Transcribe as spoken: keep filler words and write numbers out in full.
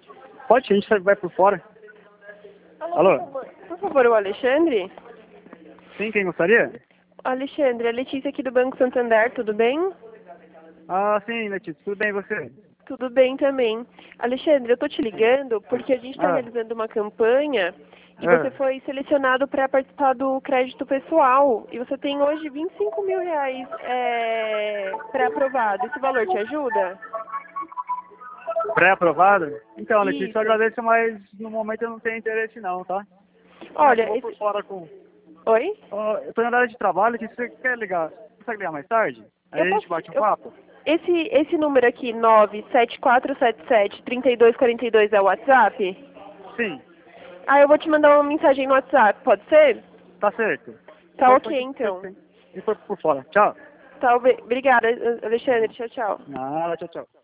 Pode, a gente vai por fora. Alô? Alô? Por favor, por favor, o Alexandre? Sim, quem gostaria? Alexandre, a Letícia aqui do Banco Santander, tudo bem? Ah, sim, Letícia, tudo bem e você? Tudo bem também. Alexandre, eu tô te ligando porque a gente está Ah, realizando uma campanha e você ah, foi selecionado para participar do crédito pessoal e você tem hoje vinte e cinco mil reais é, pré-aprovado. Esse valor te ajuda? pré-aprovado? Então, Letícia, eu Isso. agradeço, mas no momento eu não tenho interesse não, tá? Mas eu Olha, vou por esse... fora com... Oi? Ó, eu tô na área de trabalho, Letícia, você quer ligar? Consegue ligar mais tarde? Aí Eu a posso gente te... bate um eu... papo? Esse, esse número aqui, nove sete quatro sete sete, três dois quatro dois, é o WhatsApp? Sim, Ah, eu vou te mandar uma mensagem no WhatsApp, pode ser? tá certo. Tá Pode, ok, pode, pode então. sim. E por, por fora. Tchau. Tá, obri- obrigada, Alexandre. Tchau, tchau. Nada, tchau, tchau.